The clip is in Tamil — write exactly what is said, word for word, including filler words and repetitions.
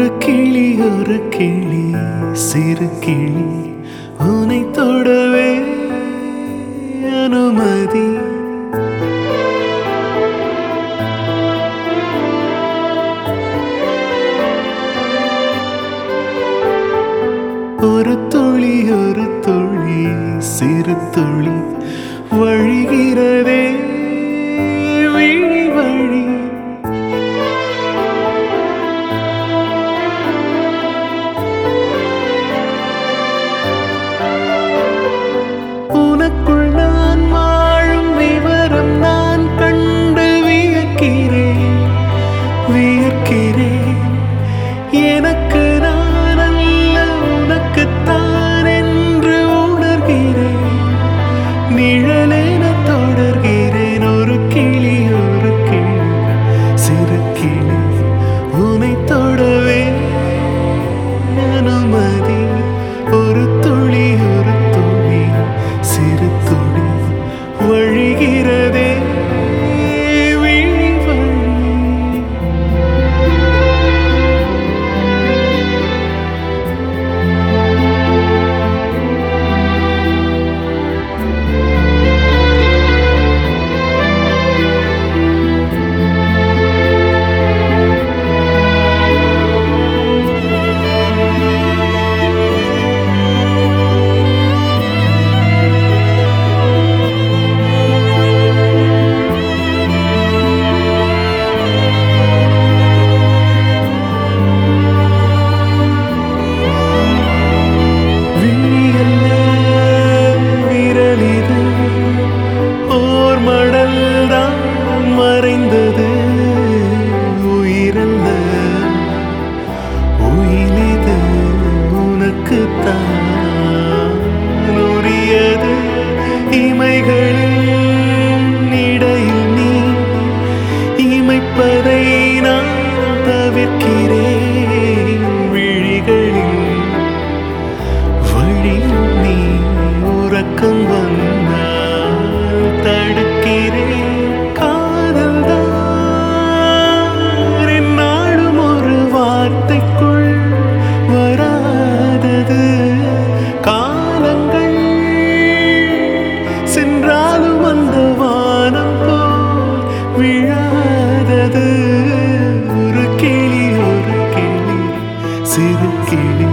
ஒரு கிளி ஒரு கிளி சிறு கிளி உனை தொடவே அனுமதி. ஒரு துளி ஒரு துளி சிறு துளி வழிகிறதே விழி வழி. உனக்குள் நான் வாழும் விவரம் நான் கண்டு வியக்கிறேன் வியக்கிறேன். எனக்கு நான் அல்ல உனக்குத்தான் என்று உணர்கிறேன். நிழலென தொடர்கிறேன். ஒரு கிளி ஒரு கிளி சிறு கிளி உனை தொடவே அனுமதி. ஒரு துளி ஒரு துளி சிறு துளி வழிகிறதே விழி வழி. மறைந்தது உயிரல்ல உயிரிது உனக்குத்தான் உரியது. இமைகளின் இடையில் நீ இமைப்பதை நான் தவிர்க்கிறேன். விழிகளின் வழியில் நீ உறக்கம் வந்தால் தடுக்கிறேன். வார்த்தைக்குள் வராதது காலங்கள் சென்றாலும் அந்த வானம் போல் விழாதது. ஒரு கிளி ஒரு கிளி சிறு கிளி